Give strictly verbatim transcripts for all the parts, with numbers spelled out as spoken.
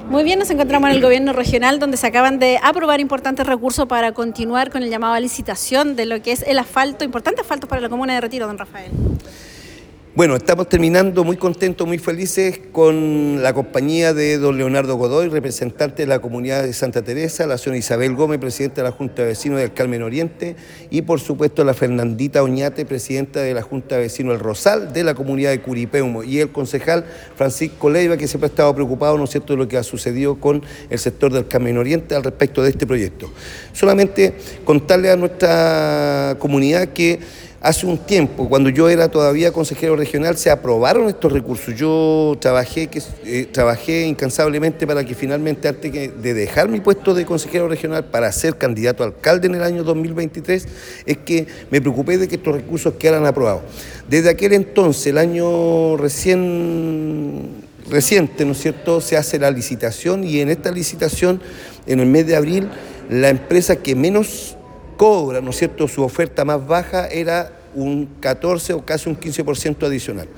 Muy bien, nos encontramos en el gobierno regional donde se acaban de aprobar importantes recursos para continuar con el llamado a licitación de lo que es el asfalto, importante asfalto para la comuna de Retiro, don Rafael. Bueno, estamos terminando muy contentos, muy felices con la compañía de don Leonardo Godoy, representante de la comunidad de Santa Teresa, la señora Isabel Gómez, presidenta de la Junta de Vecinos del Carmen Oriente, y por supuesto la Fernandita Oñate, presidenta de la Junta de Vecinos del Rosal, de la comunidad de Curipeumo, y el concejal Francisco Leiva, que siempre ha estado preocupado, ¿no es cierto?, de lo que ha sucedido con el sector del Carmen Oriente al respecto de este proyecto. Solamente contarle a nuestra comunidad que hace un tiempo, cuando yo era todavía consejero regional, se aprobaron estos recursos. Yo trabajé, que, eh, trabajé incansablemente para que finalmente, antes de dejar mi puesto de consejero regional para ser candidato a alcalde en el año dos mil veintitrés, es que me preocupé de que estos recursos quedaran aprobados. Desde aquel entonces, el año recién... reciente, ¿no es cierto?, se hace la licitación, y en esta licitación, en el mes de abril, la empresa que menos cobra, ¿no es cierto?, su oferta más baja era un catorce o casi un quince por ciento adicional.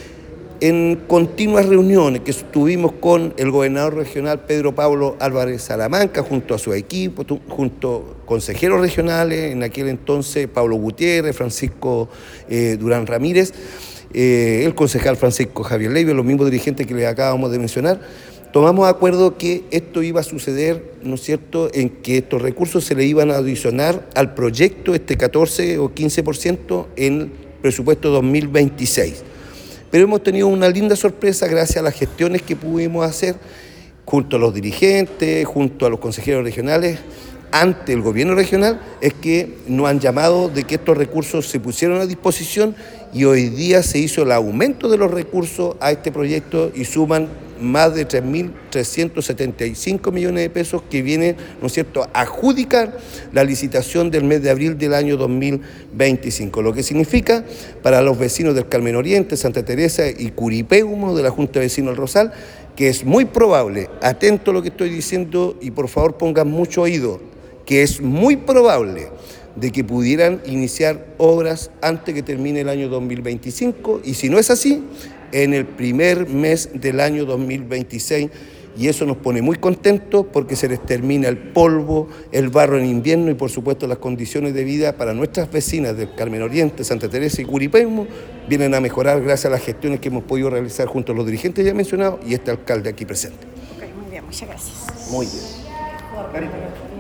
En continuas reuniones que tuvimos con el gobernador regional Pedro Pablo Álvarez Salamanca, junto a su equipo, junto a consejeros regionales, en aquel entonces Pablo Gutiérrez, Francisco eh, Durán Ramírez, eh, el concejal Francisco Javier Leiva, los mismos dirigentes que les acabamos de mencionar, tomamos de acuerdo que esto iba a suceder, ¿no es cierto?, en que estos recursos se le iban a adicionar al proyecto, este catorce o quince por ciento, en el presupuesto dos mil veintiséis. Pero hemos tenido una linda sorpresa gracias a las gestiones que pudimos hacer junto a los dirigentes, junto a los consejeros regionales, ante el gobierno regional, es que nos han llamado de que estos recursos se pusieron a disposición, y hoy día se hizo el aumento de los recursos a este proyecto y suman más de tres mil trescientos setenta y cinco millones de pesos que vienen, ¿no es cierto?, a adjudicar la licitación del mes de abril del año dos mil veinticinco, lo que significa para los vecinos del Carmen Oriente, Santa Teresa y Curipeumo de la Junta de Vecinos del Rosal, que es muy probable, atento a lo que estoy diciendo y por favor pongan mucho oído, que es muy probable de que pudieran iniciar obras antes que termine el año dos mil veinticinco, y si no es así, en el primer mes del año dos mil veintiséis, y eso nos pone muy contentos porque se les termina el polvo, el barro en invierno, y por supuesto las condiciones de vida para nuestras vecinas del Carmen Oriente, Santa Teresa y Curipeumo vienen a mejorar gracias a las gestiones que hemos podido realizar junto a los dirigentes ya mencionados y este alcalde aquí presente. Ok, muy bien, muchas gracias. Muy bien.